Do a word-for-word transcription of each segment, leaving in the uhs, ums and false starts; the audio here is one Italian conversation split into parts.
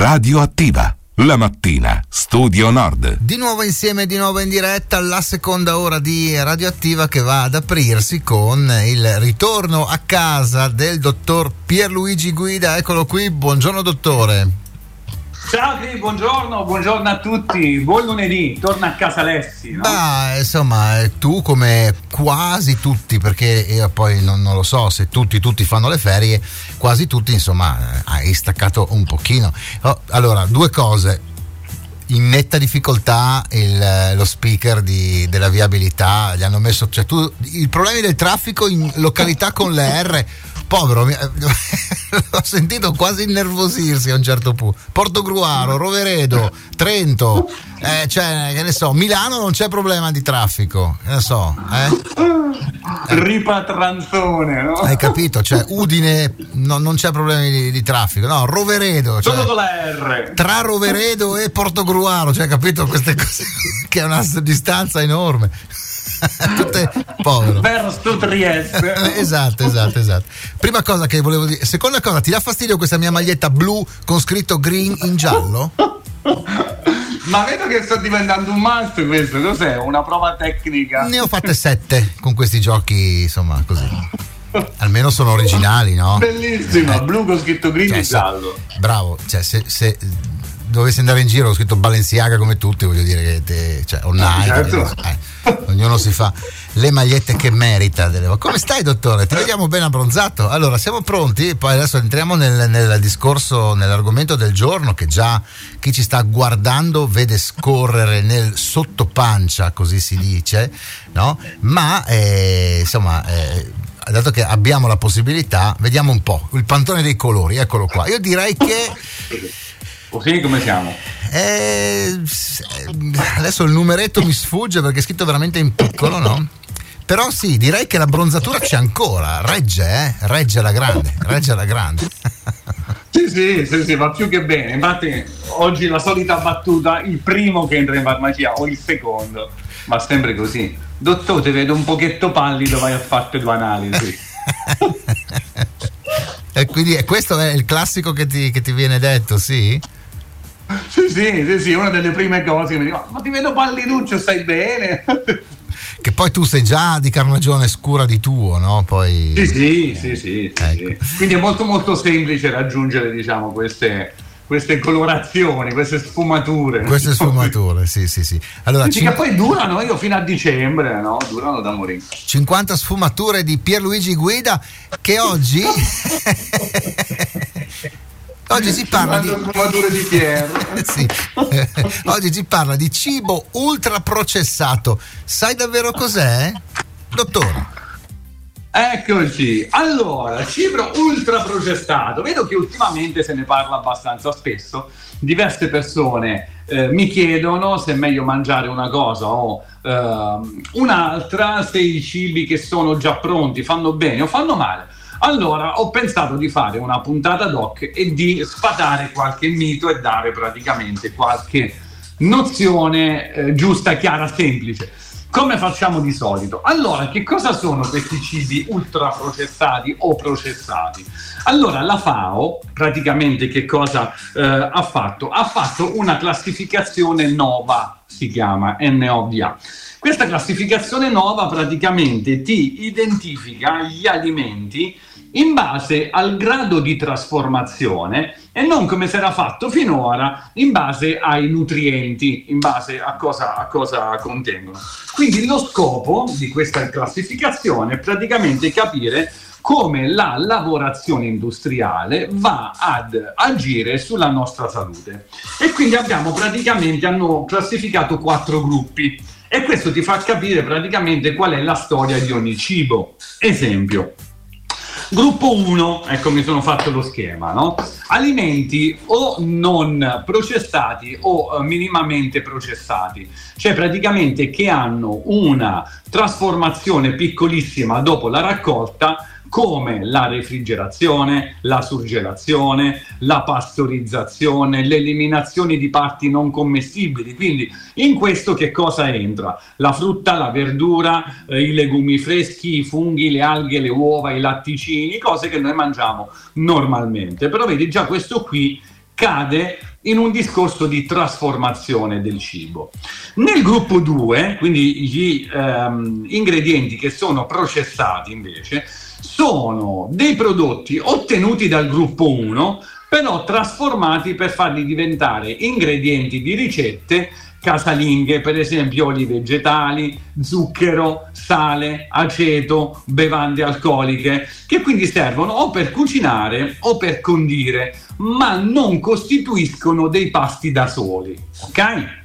Radioattiva, la mattina, Studio Nord. Di nuovo insieme, di nuovo in diretta, la seconda ora di Radioattiva che va ad aprirsi con il ritorno a casa del dottor Pierluigi Guida. Eccolo qui, buongiorno dottore. Ciao Cri, buongiorno, buongiorno a tutti, buon lunedì, torna a casa Alessi, no? Beh, insomma, tu come quasi tutti, perché io poi non, non lo so se tutti, tutti fanno le ferie, quasi tutti, insomma, hai staccato un pochino. Oh, allora, due cose. In netta difficoltà il, lo speaker di, della viabilità, gli hanno messo, cioè tu, i problemi del traffico in località con le R, povero, l'ho sentito quasi innervosirsi a un certo punto. Portogruaro, Roveredo, Trento, eh, cioè, che ne so, Milano non c'è problema di traffico, che ne so, eh? Ripatranzone, no? Hai capito? Cioè, Udine no, non c'è problemi di, di traffico, no, Roveredo, cioè, solo con la R. Tra Roveredo e Portogruaro, cioè, capito? Queste cose che è una distanza enorme. Tutte povero verso Trieste. esatto esatto esatto prima cosa che volevo dire. Seconda cosa, ti dà fastidio questa mia maglietta blu con scritto green in giallo? Ma vedo che sto diventando un must questo. Cos'è? Una prova tecnica? Ne ho fatte sette con questi giochi, insomma, così almeno sono originali, no? Bellissima, eh, blu con scritto green cioè, in giallo. Bravo, cioè se, se dovessi andare in giro ho scritto Balenciaga come tutti, voglio dire che te, cioè online, certo. eh, ognuno si fa le magliette che merita. Delle... Come stai dottore? Ti vediamo ben abbronzato. Allora siamo pronti, poi adesso entriamo nel, nel discorso, nell'argomento del giorno che già chi ci sta guardando vede scorrere nel sottopancia, così si dice, no? Ma eh, insomma eh, dato che abbiamo la possibilità, vediamo un po' il pantone dei colori, eccolo qua. Io direi che così come siamo? Eh, adesso il numeretto mi sfugge perché è scritto veramente in piccolo, no? Però sì, direi che la bronzatura c'è ancora, regge, eh? Regge alla grande, regge alla grande. Sì, sì, sì, sì, va più che bene. Infatti oggi la solita battuta, il primo che entra in farmacia o il secondo, ma sempre così. Dottore, ti vedo un pochetto pallido, vai a fare due analisi. E quindi questo è il classico che ti, che ti viene detto, sì? Sì, sì, sì, sì, una delle prime cose che mi dico, ma ti vedo palliduccio, stai bene? Che poi tu sei già di carnagione scura di tuo, no? Poi... Sì, sì, sì, sì, ecco. Sì. Quindi è molto molto semplice raggiungere, diciamo, queste, queste colorazioni, queste sfumature. Queste sfumature, sì, sì, sì. Allora, cin- che poi durano, io fino a dicembre, no? Durano da morire. cinquanta sfumature di Pierluigi Guida che oggi... Oggi si parla di di Pier. sì. eh, oggi si parla di cibo ultraprocessato. Sai davvero cos'è, dottore? Eccoci. Allora, cibo ultraprocessato. Vedo che ultimamente se ne parla abbastanza spesso. Diverse persone eh, mi chiedono se è meglio mangiare una cosa o eh, un'altra, se i cibi che sono già pronti fanno bene o fanno male. Allora ho pensato di fare una puntata doc e di sfatare qualche mito e dare praticamente qualche nozione eh, giusta, chiara, semplice. Come facciamo di solito? Allora, che cosa sono questi cibi ultraprocessati o processati? Allora, la FAO praticamente che cosa eh, ha fatto? Ha fatto una classificazione NOVA, si chiama N O V A. Questa classificazione NOVA praticamente ti identifica gli alimenti in base al grado di trasformazione e non come si era fatto finora in base ai nutrienti, in base a cosa, a cosa contengono. Quindi lo scopo di questa classificazione è praticamente capire come la lavorazione industriale va ad agire sulla nostra salute. E quindi abbiamo praticamente, hanno classificato quattro gruppi e questo ti fa capire praticamente qual è la storia di ogni cibo. Esempio. Gruppo uno, ecco mi sono fatto lo schema, no? Alimenti o non processati o eh, minimamente processati, cioè praticamente che hanno una trasformazione piccolissima dopo la raccolta, come la refrigerazione, la surgelazione, la pastorizzazione, l'eliminazione di parti non commestibili. Quindi in questo che cosa entra? La frutta, la verdura, eh, i legumi freschi, i funghi, le alghe, le uova, i latticini, cose che noi mangiamo normalmente. Però vedi, già questo qui cade in un discorso di trasformazione del cibo. Nel gruppo due, quindi gli ehm, ingredienti che sono processati invece, sono dei prodotti ottenuti dal gruppo uno, però trasformati per farli diventare ingredienti di ricette casalinghe, per esempio oli vegetali, zucchero, sale, aceto, bevande alcoliche, che quindi servono o per cucinare o per condire, ma non costituiscono dei pasti da soli, ok?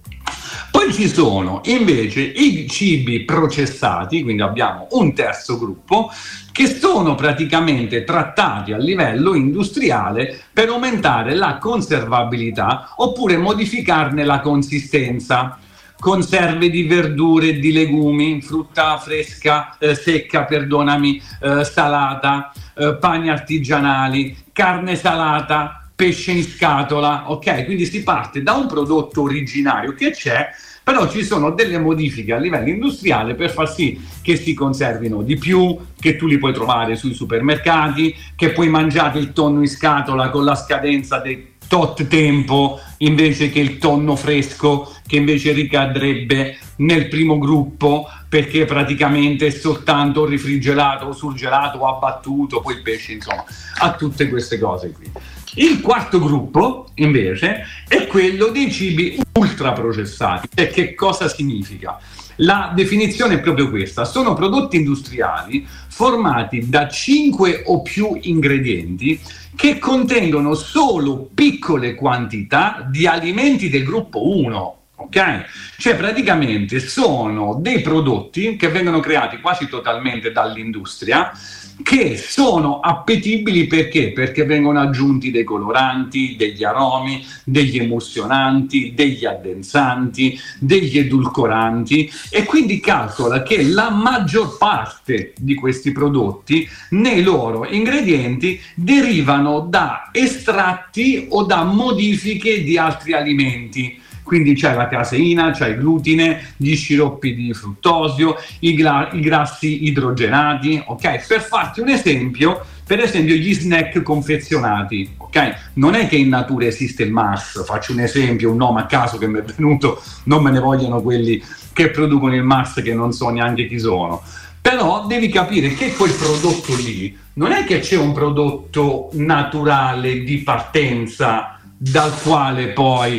Poi ci sono invece i cibi processati, quindi abbiamo un terzo gruppo, che sono praticamente trattati a livello industriale per aumentare la conservabilità oppure modificarne la consistenza. Conserve di verdure e di legumi, frutta fresca, eh, secca, perdonami, eh, salata, eh, pani artigianali, carne salata, pesce in scatola, ok? Quindi si parte da un prodotto originario che c'è, però ci sono delle modifiche a livello industriale per far sì che si conservino di più, che tu li puoi trovare sui supermercati, che puoi mangiare il tonno in scatola con la scadenza del tot tempo invece che il tonno fresco, che invece ricadrebbe nel primo gruppo perché praticamente è soltanto rifrigerato o surgelato o abbattuto, poi il pesce, insomma, ha tutte queste cose qui. Il quarto gruppo invece è quello dei cibi ultraprocessati. E che cosa significa? La definizione è proprio questa: sono prodotti industriali formati da cinque o più ingredienti che contengono solo piccole quantità di alimenti del gruppo uno. Ok? Cioè praticamente sono dei prodotti che vengono creati quasi totalmente dall'industria, che sono appetibili perché? Perché vengono aggiunti dei coloranti, degli aromi, degli emulsionanti, degli addensanti, degli edulcoranti, e quindi calcola che la maggior parte di questi prodotti nei loro ingredienti derivano da estratti o da modifiche di altri alimenti. Quindi c'è la caseina, c'è il glutine, gli sciroppi di fruttosio, i, gra- i grassi idrogenati, ok? Per farti un esempio, per esempio gli snack confezionati, ok? Non è che in natura esiste il Mars, faccio un esempio, un nome a caso che mi è venuto, non me ne vogliono quelli che producono il Mars che non so neanche chi sono. Però devi capire che quel prodotto lì non è che c'è un prodotto naturale di partenza dal quale poi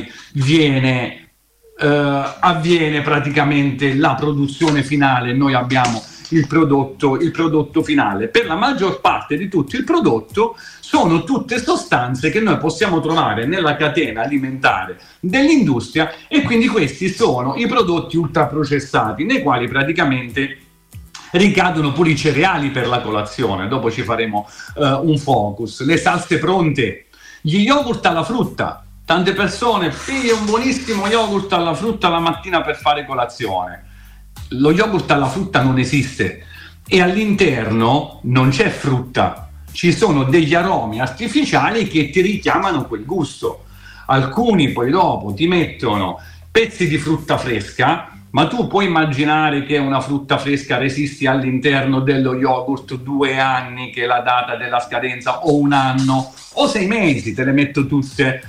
viene eh, avviene praticamente la produzione finale. Noi abbiamo il prodotto, il prodotto finale. Per la maggior parte di tutto il prodotto sono tutte sostanze che noi possiamo trovare nella catena alimentare dell'industria, e quindi questi sono i prodotti ultraprocessati, nei quali praticamente ricadono pure i cereali per la colazione. Dopo ci faremo uh, un focus, le salse pronte, gli yogurt alla frutta. Tante persone pigliano un buonissimo yogurt alla frutta la mattina per fare colazione. Lo yogurt alla frutta non esiste e all'interno non c'è frutta, ci sono degli aromi artificiali che ti richiamano quel gusto. Alcuni poi dopo ti mettono pezzi di frutta fresca, ma tu puoi immaginare che una frutta fresca resisti all'interno dello yogurt due anni, che è la data della scadenza, o un anno o sei mesi, te le metto tutte,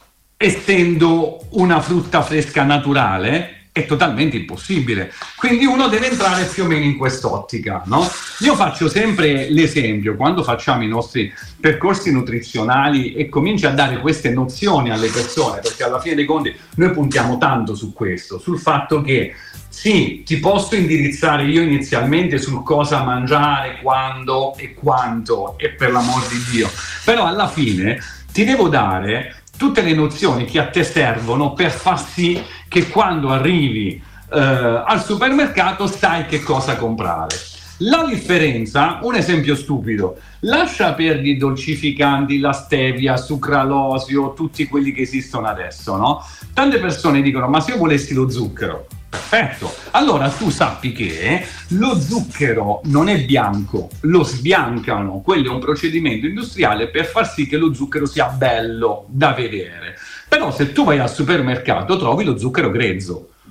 essendo una frutta fresca naturale? È totalmente impossibile. Quindi uno deve entrare più o meno in quest'ottica, no? Io faccio sempre l'esempio, quando facciamo i nostri percorsi nutrizionali e cominci a dare queste nozioni alle persone, perché alla fine dei conti noi puntiamo tanto su questo, sul fatto che sì, ti posso indirizzare io inizialmente sul cosa mangiare, quando e quanto, e per l'amor di Dio, però alla fine ti devo dare tutte le nozioni che a te servono per far sì che quando arrivi eh, al supermercato sai che cosa comprare. La differenza, un esempio stupido, lascia perdere i dolcificanti, la stevia, sucralosio, tutti quelli che esistono adesso, no? Tante persone dicono: ma se io volessi lo zucchero, perfetto, allora tu sappi che lo zucchero non è bianco, lo sbiancano, quello è un procedimento industriale per far sì che lo zucchero sia bello da vedere. Però se tu vai al supermercato trovi lo zucchero grezzo,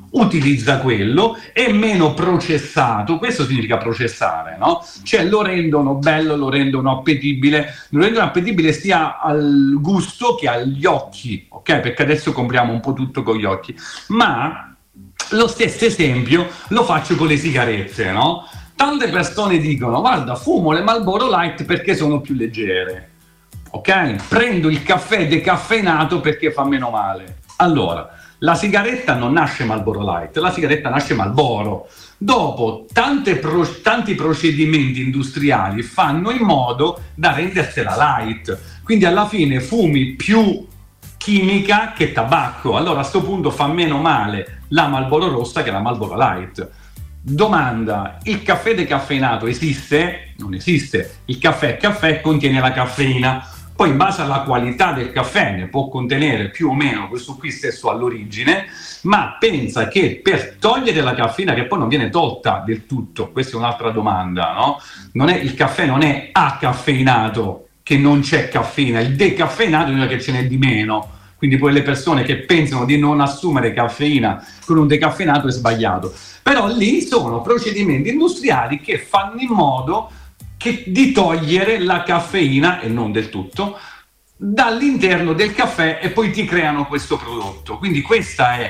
utilizza quello, è meno processato, questo significa processare, no? Cioè lo rendono bello, lo rendono appetibile, lo rendono appetibile sia al gusto che agli occhi, ok? Perché adesso compriamo un po' tutto con gli occhi, ma lo stesso esempio lo faccio con le sigarette, no? Tante persone dicono: guarda, fumo le Marlboro Light perché sono più leggere, ok? Prendo il caffè decaffeinato perché fa meno male. Allora, la sigaretta non nasce Marlboro Light, la sigaretta nasce Marlboro. Dopo tante pro- tanti procedimenti industriali fanno in modo da rendersela light, quindi alla fine fumi più chimica che tabacco. Allora a sto punto fa meno male la Marlboro rossa che la Marlboro Light. Domanda: il caffè decaffeinato esiste? Non esiste. Il caffè caffè contiene la caffeina, poi in base alla qualità del caffè ne può contenere più o meno, questo qui stesso all'origine, ma pensa che per togliere la caffeina, che poi non viene tolta del tutto, questa è un'altra domanda, no? Non è, il caffè non è acaffeinato, che non c'è caffeina, il decaffeinato è che ce n'è di meno. Quindi poi le persone che pensano di non assumere caffeina con un decaffeinato è sbagliato. Però lì sono procedimenti industriali che fanno in modo che di togliere la caffeina, e non del tutto, dall'interno del caffè, e poi ti creano questo prodotto. Quindi questa è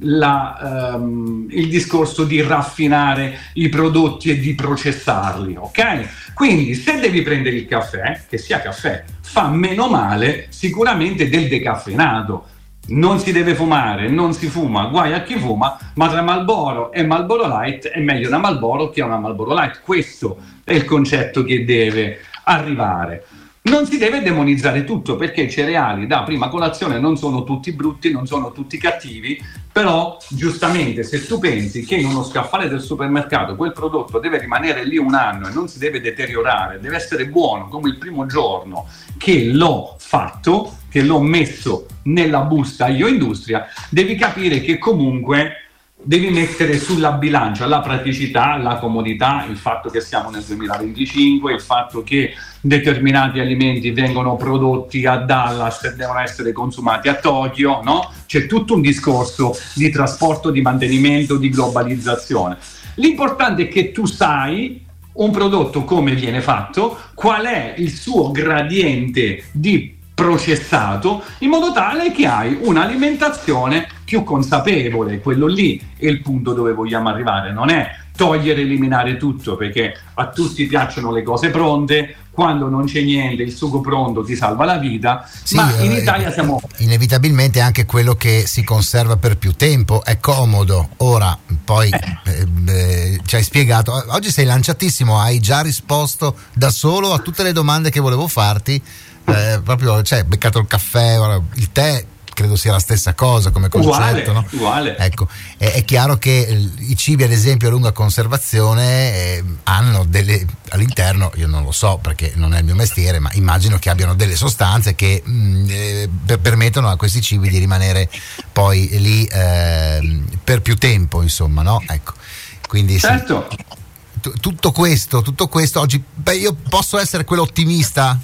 la, um, il discorso di raffinare i prodotti e di processarli, ok? Quindi se devi prendere il caffè, che sia caffè, fa meno male sicuramente del decaffeinato. Non si deve fumare, non si fuma, guai a chi fuma, ma tra Marlboro e Marlboro Light è meglio una Marlboro che una Marlboro Light. Questo è il concetto che deve arrivare. Non si deve demonizzare tutto, perché i cereali da prima colazione non sono tutti brutti, non sono tutti cattivi, però giustamente se tu pensi che in uno scaffale del supermercato quel prodotto deve rimanere lì un anno e non si deve deteriorare, deve essere buono come il primo giorno che l'ho fatto, che l'ho messo nella busta io industria, devi capire che comunque devi mettere sulla bilancia la praticità, la comodità, il fatto che siamo nel duemilaventicinque, il fatto che determinati alimenti vengono prodotti a Dallas e devono essere consumati a Tokyo, no? C'è tutto un discorso di trasporto, di mantenimento, di globalizzazione. L'importante è che tu sai un prodotto come viene fatto, qual è il suo gradiente di processato, in modo tale che hai un'alimentazione più consapevole. Quello lì è il punto dove vogliamo arrivare, non è togliere, eliminare tutto, perché a tutti piacciono le cose pronte, quando non c'è niente il sugo pronto ti salva la vita, sì, ma in Italia siamo... Inevitabilmente anche quello che si conserva per più tempo è comodo. Ora poi eh. Eh, ci hai spiegato, oggi sei lanciatissimo, hai già risposto da solo a tutte le domande che volevo farti. Eh, proprio, cioè, beccato il caffè, il tè credo sia la stessa cosa come concetto, uguale, no? Uguale. Ecco, è, è chiaro che i cibi ad esempio a lunga conservazione eh, hanno delle, all'interno, io non lo so perché non è il mio mestiere, ma immagino che abbiano delle sostanze che mh, eh, per, permettono a questi cibi di rimanere poi lì eh, per più tempo, insomma, no? Ecco, quindi certo. Sì, t- tutto questo, tutto questo oggi, beh, io posso essere quello ottimista.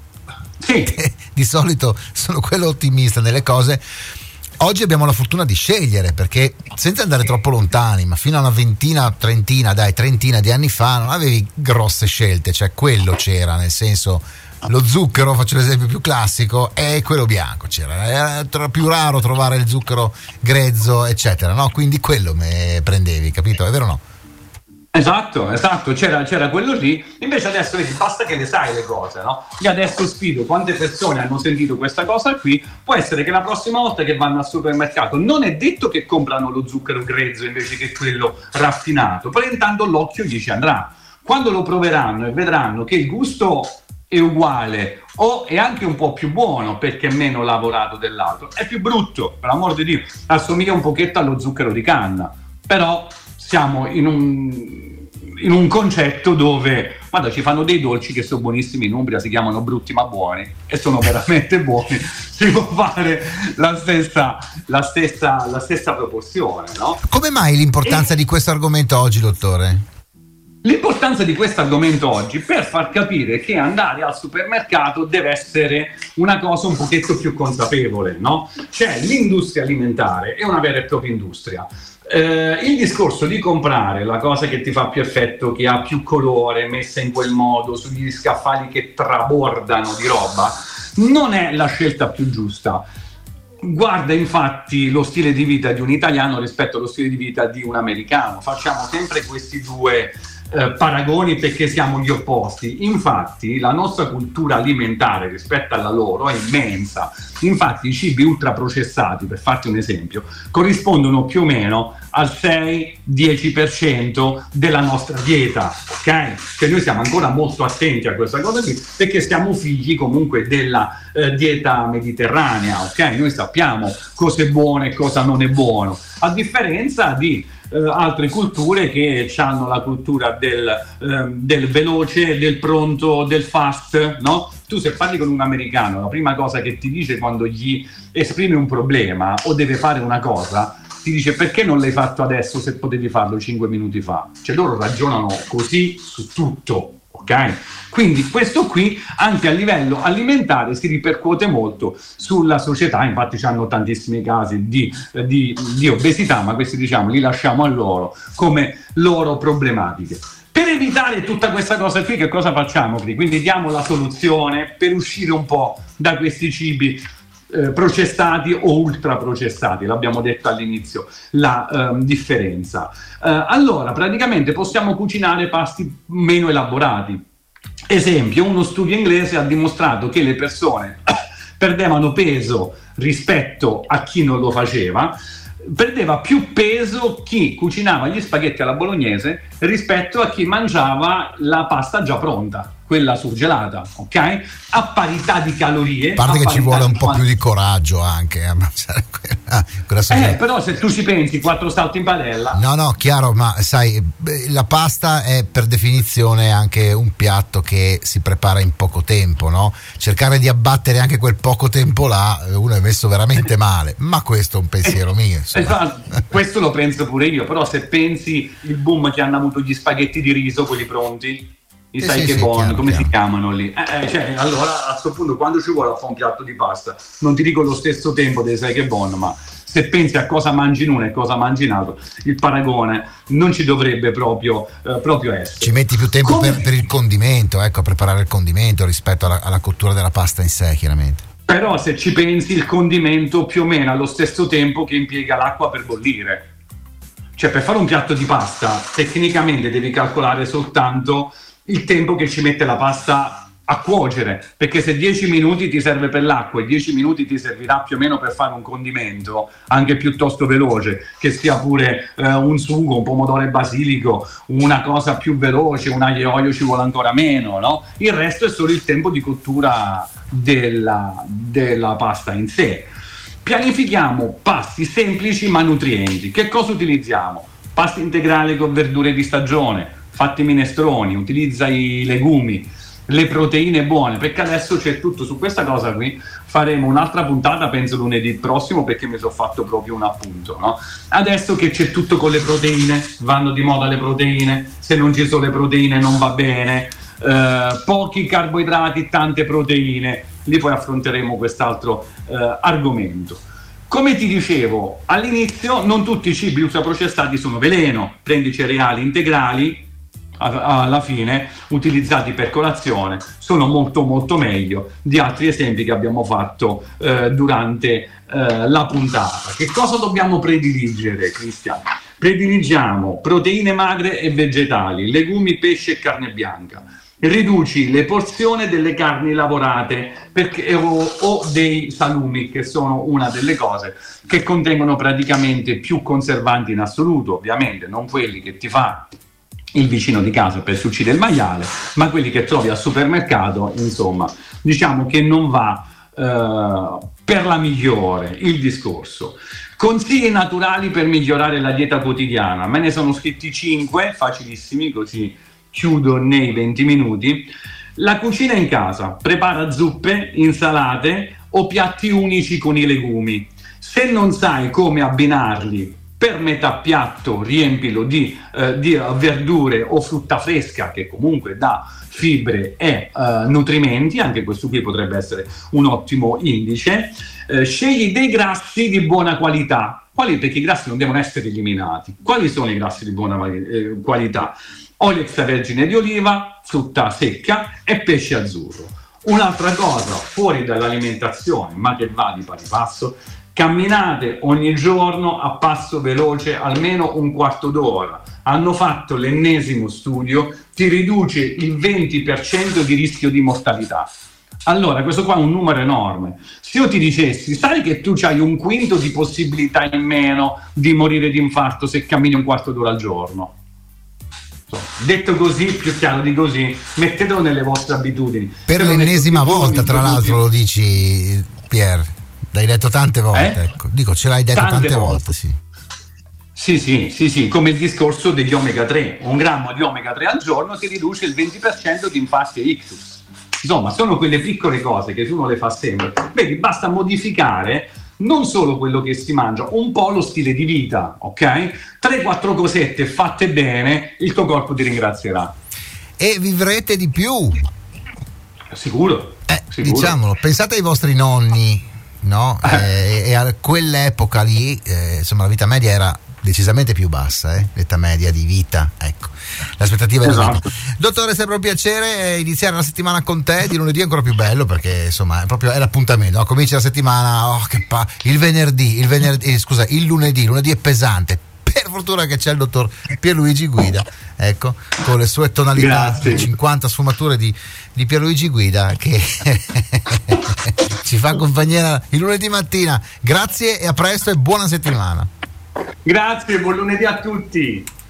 Sì. Di solito sono quello ottimista nelle cose. Oggi abbiamo la fortuna di scegliere, perché senza andare troppo lontani, ma fino a una ventina, trentina, dai, trentina di anni fa non avevi grosse scelte, cioè quello c'era, nel senso lo zucchero, faccio l'esempio più classico, e quello bianco c'era, era più raro trovare il zucchero grezzo, eccetera, no? Quindi quello me prendevi, capito? È vero o no? Esatto, esatto, c'era, c'era quello lì. Invece adesso vedi, basta che le sai le cose, no? Io adesso sfido quante persone hanno sentito questa cosa qui. Può essere che la prossima volta che vanno al supermercato non è detto che comprano lo zucchero grezzo invece che quello raffinato, però intanto l'occhio gli ci andrà. Quando lo proveranno e vedranno che il gusto è uguale o è anche un po' più buono perché è meno lavorato dell'altro, è più brutto, per l'amor di Dio, assomiglia un pochetto allo zucchero di canna, però siamo in un in un concetto dove, guarda, ci fanno dei dolci che sono buonissimi in Umbria, si chiamano brutti ma buoni e sono veramente buoni. Si può fare la stessa, la stessa, la stessa proporzione, no? Come mai l'importanza e... di questo argomento oggi, dottore? L'importanza di questo argomento oggi per far capire che andare al supermercato deve essere una cosa un pochetto più consapevole, no? Cioè l'industria alimentare è una vera e propria industria. Eh, il discorso di comprare la cosa che ti fa più effetto, che ha più colore, messa in quel modo, sugli scaffali che trabordano di roba, non è la scelta più giusta. Guarda infatti lo stile di vita di un italiano rispetto allo stile di vita di un americano. Facciamo sempre questi due eh, paragoni perché siamo gli opposti. Infatti la nostra cultura alimentare rispetto alla loro è immensa. Infatti i cibi ultraprocessati, per farti un esempio, corrispondono più o meno al sei dieci per cento della nostra dieta, ok? Cioè noi siamo ancora molto attenti a questa cosa qui perché siamo figli comunque della eh, dieta mediterranea, ok? Noi sappiamo cosa è buono e cosa non è buono, a differenza di eh, altre culture che hanno la cultura del, eh, del veloce, del pronto, del fast, no? Tu se parli con un americano, la prima cosa che ti dice quando gli esprime un problema o deve fare una cosa, ti dice: perché non l'hai fatto adesso se potevi farlo cinque minuti fa? Cioè loro ragionano così su tutto, ok? Quindi questo qui anche a livello alimentare si ripercuote molto sulla società, infatti hanno tantissimi casi di, di, di obesità, ma questi diciamo li lasciamo a loro come loro problematiche. Per evitare tutta questa cosa qui, che cosa facciamo? Quindi diamo la soluzione per uscire un po' da questi cibi eh, processati o ultraprocessati, l'abbiamo detto all'inizio, la eh, differenza. Eh, allora, praticamente possiamo cucinare pasti meno elaborati. Esempio, uno studio inglese ha dimostrato che le persone perdevano peso rispetto a chi non lo faceva. Perdeva più peso chi cucinava gli spaghetti alla bolognese rispetto a chi mangiava la pasta già pronta, quella surgelata, ok? A parità di calorie. A parte che ci vuole un po' più di coraggio anche a mangiare quella, quella eh, però se tu ci pensi, quattro salti in padella. No, no, chiaro, ma sai, la pasta è per definizione anche un piatto che si prepara in poco tempo, no? Cercare di abbattere anche quel poco tempo là, uno è messo veramente male, ma questo è un pensiero mio. Esatto, questo lo penso pure io, però se pensi il boom che hanno avuto gli spaghetti di riso, quelli pronti, i eh sai sì, che sì, buoni, chiaro, come chiaro. si chiamano lì? Eh, eh, cioè, allora a questo punto quando ci vuole a fare un piatto di pasta, non ti dico lo stesso tempo dei sai che buono, ma se pensi a cosa mangi in uno e cosa mangi in altro, il paragone non ci dovrebbe proprio, eh, proprio essere. Ci metti più tempo Come... per, per il condimento, ecco, a preparare il condimento rispetto alla, alla cottura della pasta in sé, chiaramente. Però se ci pensi, il condimento più o meno allo stesso tempo che impiega l'acqua per bollire. Cioè, per fare un piatto di pasta tecnicamente devi calcolare soltanto il tempo che ci mette la pasta a cuocere, perché se dieci minuti ti serve per l'acqua e dieci minuti ti servirà più o meno per fare un condimento anche piuttosto veloce, che sia pure eh, un sugo, un pomodoro e basilico, una cosa più veloce, un aglio e olio ci vuole ancora meno, no? Il resto è solo il tempo di cottura della, della pasta in sé. Pianifichiamo pasti semplici ma nutrienti. Che cosa utilizziamo? Pasta integrale con verdure di stagione, fatti minestroni, utilizza i legumi, le proteine buone, perché adesso c'è tutto su questa cosa qui. Faremo un'altra puntata, penso lunedì prossimo, perché mi sono fatto proprio un appunto, no? Adesso che c'è tutto con le proteine, vanno di moda le proteine, se non ci sono le proteine non va bene, eh, pochi carboidrati, tante proteine, lì poi affronteremo quest'altro eh, argomento. Come ti dicevo all'inizio, non tutti i cibi ultraprocessati sono veleno. Prendi cereali integrali, alla fine utilizzati per colazione, sono molto molto meglio di altri esempi che abbiamo fatto eh, durante eh, la puntata. Che cosa dobbiamo prediligere, Cristian? Prediligiamo proteine magre e vegetali, legumi, pesce e carne bianca. Riduci le porzioni delle carni lavorate perché, o, o dei salumi, che sono una delle cose che contengono praticamente più conservanti in assoluto, ovviamente non quelli che ti fa il vicino di casa per succidere il maiale, ma quelli che trovi al supermercato. Insomma, diciamo che non va eh, per la migliore il discorso. Consigli naturali per migliorare la dieta quotidiana, me ne sono scritti cinque, facilissimi, così chiudo nei venti minuti. La cucina in casa: prepara zuppe, insalate o piatti unici con i legumi. Se non sai come abbinarli per metà piatto riempilo di, eh, di verdure o frutta fresca che comunque dà fibre e uh, nutrimenti, anche questo qui potrebbe essere un ottimo indice. Eh, scegli dei grassi di buona qualità. Quali? Perché i grassi non devono essere eliminati. Quali sono i grassi di buona eh, qualità? Olio extravergine di oliva, frutta secca e pesce azzurro. Un'altra cosa fuori dall'alimentazione, ma che va di pari passo: camminate ogni giorno a passo veloce almeno un quarto d'ora. Hanno fatto l'ennesimo studio, ti riduce il venti per cento di rischio di mortalità. Allora, questo qua è un numero enorme. Se io ti dicessi, sai che tu hai un quinto di possibilità in meno di morire di infarto se cammini un quarto d'ora al giorno? Detto così, più chiaro di così, mettetelo nelle vostre abitudini. Per l'ennesima volta, tra l'altro, lo dici, Pier. L'hai detto tante volte, eh? Ecco. Dico, ce l'hai detto tante, tante volte, volte, sì. Sì, sì, sì, sì, come il discorso degli omega tre. Un grammo di omega tre al giorno ti riduce il venti per cento di infarti e ictus. Insomma, sono quelle piccole cose che se uno le fa sempre. Vedi, basta modificare non solo quello che si mangia, un po' lo stile di vita, ok? tre quattro cosette fatte bene, il tuo corpo ti ringrazierà. E vivrete di più. Sicuro. Eh, sicuro. Diciamolo, pensate ai vostri nonni, no? Eh, e a quell'epoca lì, eh, insomma, la vita media era decisamente più bassa, eh? L'età media di vita, ecco, l'aspettativa esatto. di vita. Dottore, è sempre un piacere iniziare la settimana con te. Di lunedì è ancora più bello perché insomma è proprio è l'appuntamento, no? Comincia la settimana, oh che pa- il venerdì, il venerdì, eh, scusa, il lunedì, lunedì è pesante. Per fortuna che c'è il dottor Pierluigi Guida, ecco, con le sue tonalità di cinquanta sfumature di, di Pierluigi Guida che ci fa compagnia il lunedì mattina. Grazie e a presto e buona settimana. Grazie, buon lunedì a tutti.